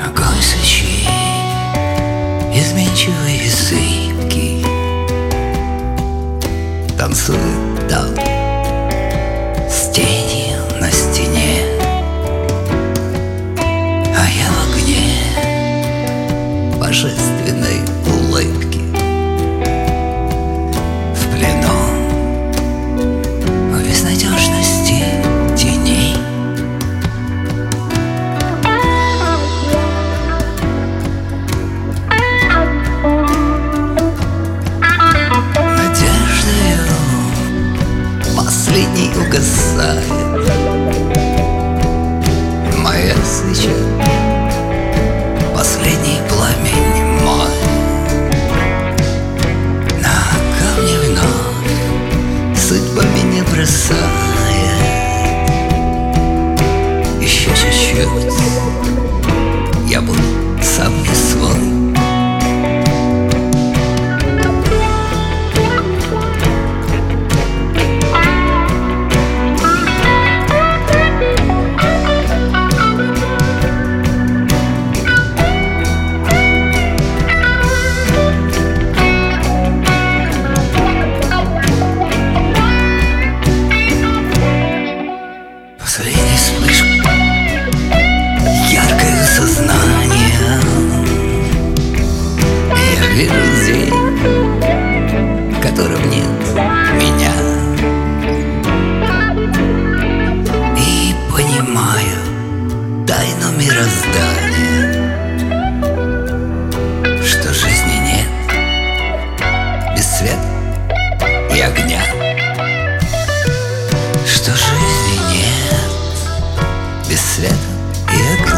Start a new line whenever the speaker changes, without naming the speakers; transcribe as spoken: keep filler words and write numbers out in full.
Огонь свечи, изменчивый и зыбкий, танцует там с тенью на стене, а я в огне божественной улыбки, в плену в безнадежности теней. Надеждою последний угасает моя свеча, последний пламень мой. На камне вновь судьба меня бросает. Еще чуть-чуть, я буду сам не свой. Последний вспышка, яркое сознание. Я вижу день, в котором нет меня, и понимаю тайну мироздания, что жизни нет без света и огня, что жизни нет без света и огня.